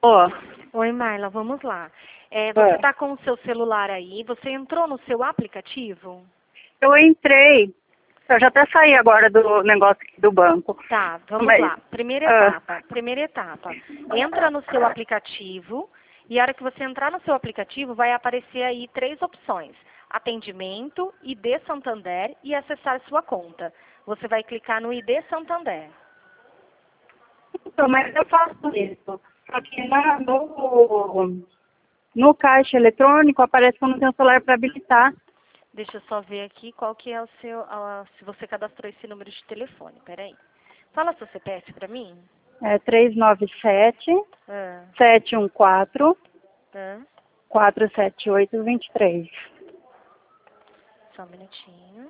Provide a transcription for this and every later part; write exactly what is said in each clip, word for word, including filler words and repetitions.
Ó, Oi, Marla, vamos lá. É, você está com o seu celular aí, você entrou no seu aplicativo? eu entrei. Eu já até saí agora do negócio aqui do banco. Tá, vamos Mas, lá. Primeira ah, etapa, primeira etapa. Entra no seu aplicativo e a hora que você entrar no seu aplicativo vai aparecer aí três opções. Atendimento, I D Santander e acessar sua conta. Você vai clicar no I D Santander. então, mas eu faço isso. Só que na, no, no caixa eletrônico aparece que eu não tenho celular para habilitar. Deixa eu só ver aqui qual que é o seu, ah, se você cadastrou esse número de telefone. Peraí. Fala seu C P F para mim. É três nove sete, Ah, sete um quatro, ah, quatro sete oito, dois três. só um minutinho.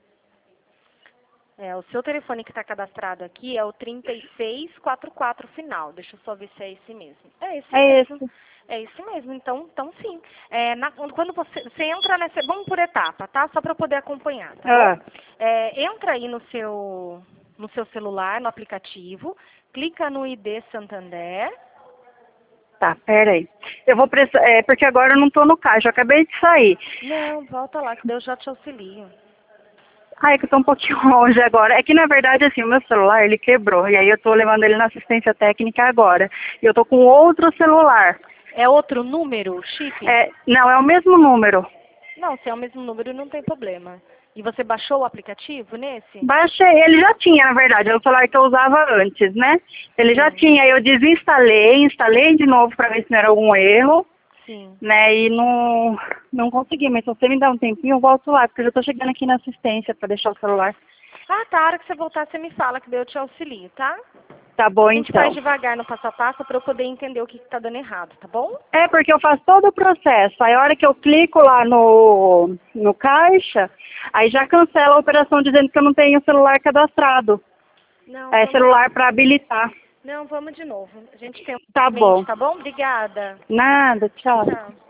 É, o seu telefone que está cadastrado aqui é o trinta e seis quarenta e quatro final. Deixa eu só ver se é esse mesmo. É esse É mesmo. esse. É esse mesmo. Então, então sim. É, na- quando você, você entra nessa... Vamos por etapa, tá? Só para eu poder acompanhar, tá Ah, bom? É, entra aí no seu, no seu celular, no aplicativo. Clica no I D Santander. tá, pera aí. Eu vou precisar, é porque agora eu não tô no caixa, eu acabei de sair. Não, volta lá que Deus já te auxilio. Ai, que eu tô um pouquinho longe agora. É que, na verdade, assim, o meu celular, ele quebrou. E aí eu tô levando ele na assistência técnica agora. E eu tô com outro celular. É outro número, chip? É, não, é o mesmo número. Não, se é o mesmo número não tem problema. E você baixou o aplicativo nesse? Baixei, ele já tinha, na verdade. É o celular que eu usava antes, né? Ele já Sim, tinha. Eu desinstalei, instalei de novo pra ver se não era algum erro, sim. né? E não, não consegui. Mas se você me dá um tempinho, eu volto lá. Porque eu já tô chegando aqui na assistência pra deixar o celular. Ah, tá. A hora que você voltar, você me fala que daí eu te auxilio, tá? Tá bom, A gente faz então. devagar no passo a passo para eu poder entender o que está dando errado, tá bom? É, porque eu faço todo o processo. Aí a hora que eu clico lá no, no caixa, aí já cancela a operação dizendo que eu não tenho celular cadastrado. Não, É vamos lá. celular para habilitar. Não, vamos de novo. A gente tem um Tá mente, bom. tá bom? Obrigada. Nada, tchau. Tchau.